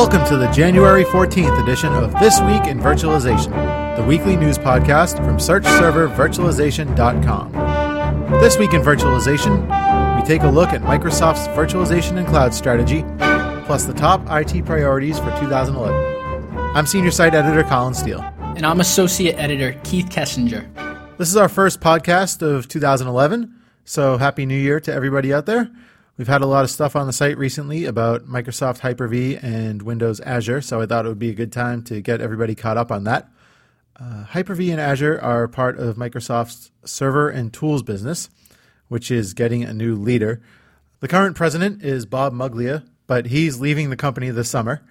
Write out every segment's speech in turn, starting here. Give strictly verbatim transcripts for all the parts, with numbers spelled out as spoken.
Welcome to the January fourteenth edition of This Week in Virtualization, the weekly news podcast from search server virtualization dot com. This Week in Virtualization, we take a look at Microsoft's virtualization and cloud strategy, plus the top I T priorities for two thousand eleven. I'm Senior Site Editor Colin Steele. And I'm Associate Editor Keith Kessinger. This is our first podcast of two thousand eleven, so Happy New Year to everybody out there. We've had a lot of stuff on the site recently about Microsoft Hyper-V and Windows Azure, so I thought it would be a good time to get everybody caught up on that. Uh, Hyper-V and Azure are part of Microsoft's server and tools business, which is getting a new leader. The current president is Bob Muglia, but he's leaving the company this summer.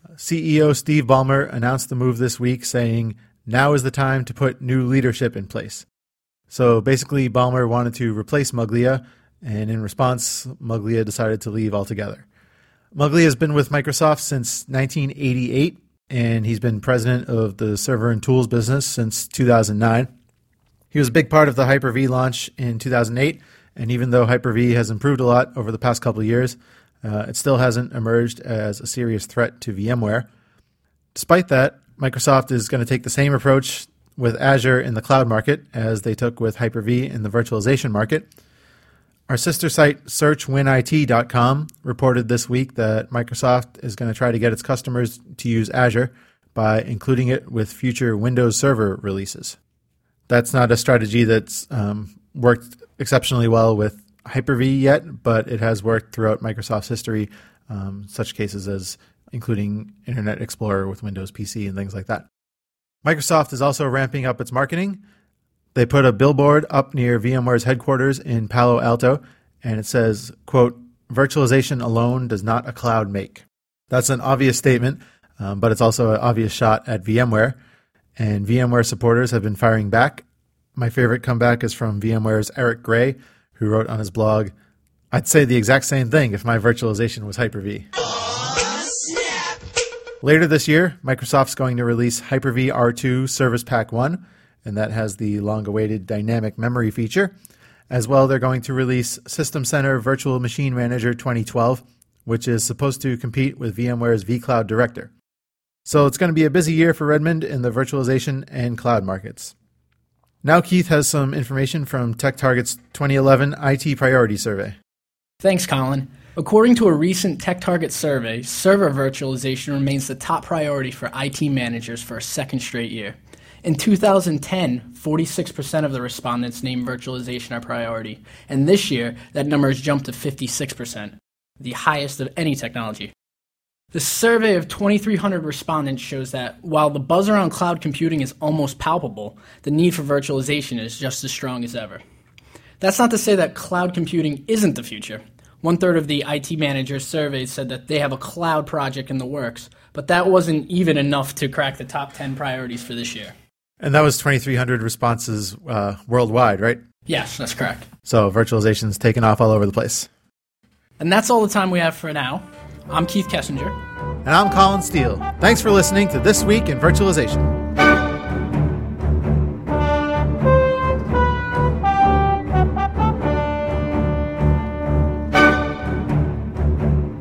C E O Steve Ballmer announced the move this week, saying, now is the time to put new leadership in place. So basically, Ballmer wanted to replace Muglia, and in response, Muglia decided to leave altogether. Muglia has been with Microsoft since nineteen eighty-eight, and he's been president of the server and tools business since two thousand nine. He was a big part of the Hyper-V launch in two thousand eight, and even though Hyper-V has improved a lot over the past couple of years, uh, it still hasn't emerged as a serious threat to VMware. Despite that, Microsoft is going to take the same approach with Azure in the cloud market as they took with Hyper-V in the virtualization market. Our sister site, search win I T dot com, reported this week that Microsoft is going to try to get its customers to use Azure by including it with future Windows Server releases. That's not a strategy that's um, worked exceptionally well with Hyper-V yet, but it has worked throughout Microsoft's history, um, such cases as including Internet Explorer with Windows P C and things like that. Microsoft is also ramping up its marketing. They put a billboard up near VMware's headquarters in Palo Alto, and it says, quote, virtualization alone does not a cloud make. That's an obvious statement, um, but it's also an obvious shot at VMware, and VMware supporters have been firing back. My favorite comeback is from VMware's Eric Gray, who wrote on his blog, I'd say the exact same thing if my virtualization was Hyper-V. Later this year, Microsoft's going to release Hyper-V R two Service Pack one, and that has the long-awaited dynamic memory feature. As well, they're going to release System Center Virtual Machine Manager twenty twelve, which is supposed to compete with VMware's vCloud Director. So it's going to be a busy year for Redmond in the virtualization and cloud markets. Now Keith has some information from TechTarget's twenty eleven I T Priority Survey. Thanks, Colin. According to a recent TechTarget survey, server virtualization remains the top priority for I T managers for a second straight year. In two thousand ten, forty-six percent of the respondents named virtualization a priority, and this year, that number has jumped to fifty-six percent, the highest of any technology. The survey of twenty-three hundred respondents shows that while the buzz around cloud computing is almost palpable, the need for virtualization is just as strong as ever. That's not to say that cloud computing isn't the future. One-third of the I T managers surveyed said that they have a cloud project in the works, but that wasn't even enough to crack the top ten priorities for this year. And that was twenty-three hundred responses uh, worldwide, right? Yes, that's correct. So virtualization's taken off all over the place. And that's all the time we have for now. I'm Keith Kessinger. And I'm Colin Steele. Thanks for listening to This Week in Virtualization.